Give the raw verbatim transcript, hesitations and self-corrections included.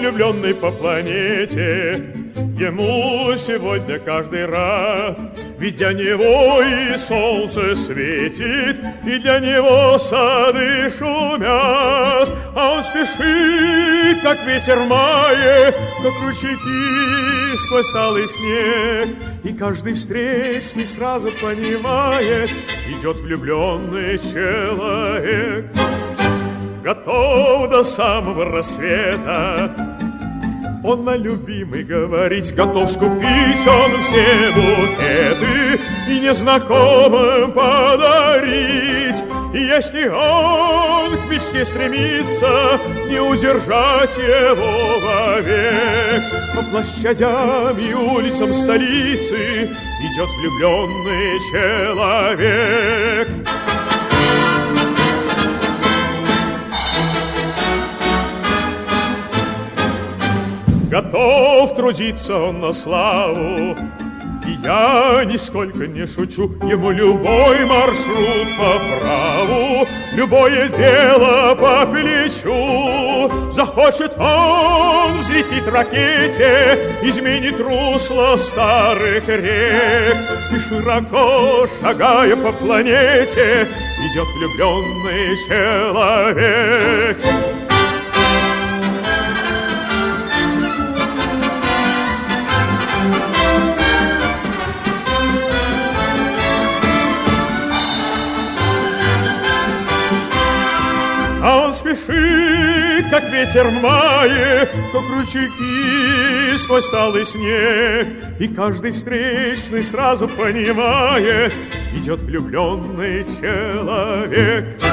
влюбленный по планете. Ему сегодня каждый рад, ведь для него и солнце светит, и для него сады шумят. А он спешит, как ветер в мае, как ручейки сквозь талый снег. И каждый встречный сразу понимает, идет влюбленный человек. Готов до самого рассвета он на любимый говорить, готов скупить он все букеты и незнакомым подарить. И если он к мечте стремится, не удержать его вовек. По площадям и улицам столицы идет влюбленный человек. Готов трудиться он на славу, и я нисколько не шучу. Ему любой маршрут по праву, любое дело по плечу. Захочет он взлететь в ракете, изменит русло старых рек. И широко шагая по планете, идет влюбленный человек. А он спешит, как ветер в мае, как ручейки сквозь талый снег. И каждый встречный сразу понимает, идет влюбленный человек.